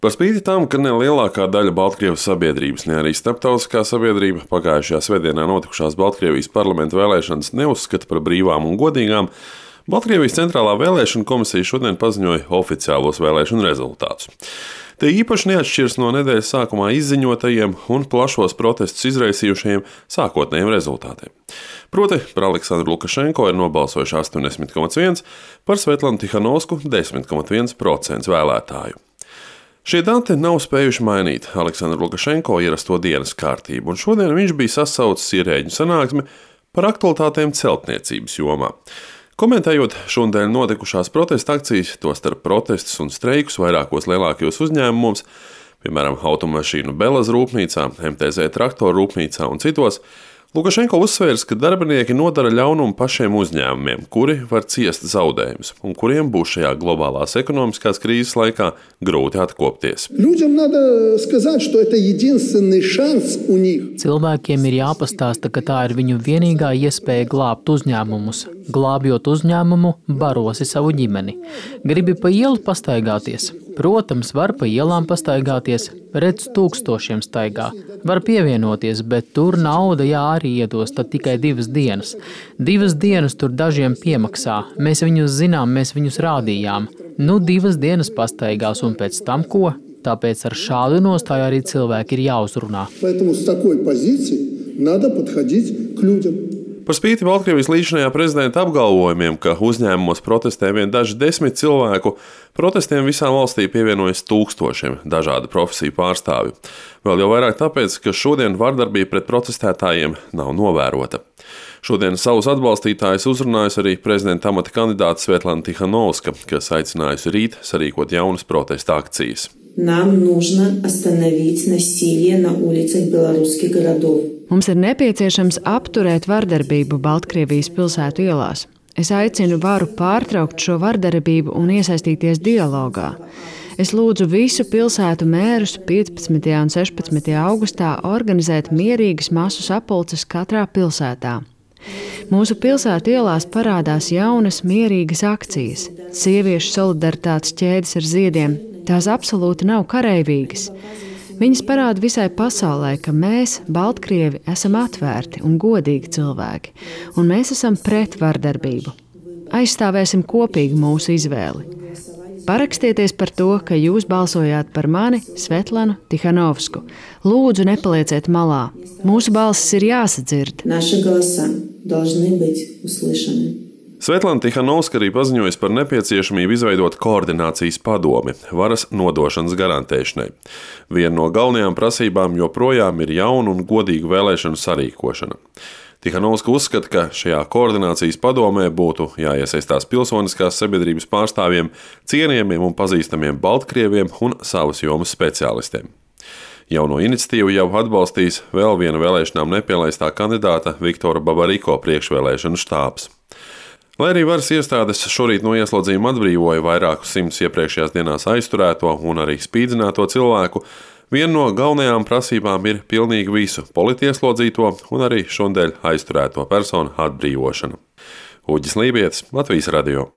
Par spīti tam, ka ne lielākā daļa Baltkrievijas sabiedrības, ne arī starptautiskā sabiedrība pagājušajā svētdienā notikušās Baltkrievijas parlamenta vēlēšanas neuzskata par brīvām un godīgām, Baltkrievijas centrālā vēlēšana komisija šodien paziņoja oficiālos vēlēšanu rezultātus. Tie īpaši neatšķiras no nedēļas sākumā izziņotajiem un plašos protestus izraisījušajiem sākotnējiem rezultātiem. Proti, par Aleksandru Lukašenko ir nobalsojuši 80,1%, par Svetlanu Tihanovsku 10,1% vēlētāju. Šie dati nav spējuši mainīt Aleksandru Lukašenko ierasto dienas kārtību, un šodien viņš bija sasaucis ierēģu sanāksmi par aktualitātēm celtniecības jomā. Komentējot šodien notikušās protesta akcijas, tostarp protestus un streikus vairākos lielākajos uzņēmumos, piemēram, automašīnu Belas rūpnīcā, MTZ traktoru rūpnīcā un citos, Lukašenko uzsvērs, ka darbinieki nodara ļaunumu pašiem uzņēmumiem, kuri var ciest zaudējumus un kuriem būs šajā globālās ekonomiskās krīzes laikā grūti atkopties. Cilvēkiem ir jāpastāsta, ka tā ir viņu vienīgā iespēja glābt uzņēmumus. Glābjot uzņēmumu, barosi savu ģimeni. Gribi pa ielu pastaigāties? Protams, var pa ielām pastaigāties, redz tūkstošiem staigā. Var pievienoties, bet tur nauda arī iedos, tad tikai 2 dienas. 2 dienas tur dažiem piemaksā. Mēs viņus zinām, mēs viņus rādījām. 2 dienas pastaigās un pēc tam ko? Tāpēc ar šādu nostāju arī cilvēki ir jāuzrunā. Par spīti Baltkrievijas līdzinājā prezidenta apgalvojumiem, ka uzņēmumos protestē vien daži 10 cilvēku, protestiem visā valstī pievienojas tūkstošiem dažādu profesiju pārstāvju. Vēl jau vairāk tāpēc, ka šodien vardarbība pret protestētājiem nav novērota. Šodien savus atbalstītājus uzrunājusi arī prezidenta amata kandidāte Svetlana Tihanovska, kas aicinājusi rīt sarīkot jaunas protesta akcijas. Нам нужно остановить насилие на улицах белорусских городов. Mums ir nepieciešams apturēt vardarbību Baltkrievijas pilsētu ielās. Es aicinu varu pārtraukt šo vardarbību un iesaistīties dialogā. Es lūdzu visu pilsētu mērus 15. un 16. augustā organizēt mierīgas masu sapulces katrā pilsētā. Mūsu pilsētu ielās parādās jaunas mierīgas akcijas, sieviešu solidaritātes ķēdes ar ziediem. Tās absolūti nav kareivīgas. Viņas parāda visai pasaulē, ka mēs, Baltkrievi, esam atvērti un godīgi cilvēki, un mēs esam pret vardarbību. Aizstāvēsim kopīgi mūsu izvēli. Parakstieties par to, ka jūs balsojāt par mani, Svetlanu Tihanovsku. Lūdzu, nepalieciet malā. Mūsu balsis ir jāsadzird. Наши голоса должны быть услышаны. Svetlana Tihanovska arī paziņojas par nepieciešamību izveidot koordinācijas padomi varas nodošanas garantēšanai. Viena no galvenajām prasībām joprojām ir jaunu un godīgu vēlēšanu sarīkošana. Tihanovska uzskata, ka šajā koordinācijas padomē būtu jāiesaistās pilsoniskās sabiedrības pārstāvjiem, cienījamiem un pazīstamiem Baltkrieviem un savas jomas speciālistiem. Jauno iniciatīvu jau atbalstīs vēl viena vēlēšanām nepielaistā kandidāta Viktora Babariko priekšvēlēšanu štābs. Lai arī varas iestādes šorīt no ieslodzījuma atbrīvoja vairākus 100 iepriekšējās dienās aizturēto un arī spīdzināto cilvēku, viena no galvenajām prasībām ir pilnīgi visu politieslodzīto un arī šodien aizturēto personu atbrīvošana. Uģis Lībietis, Latvijas radio.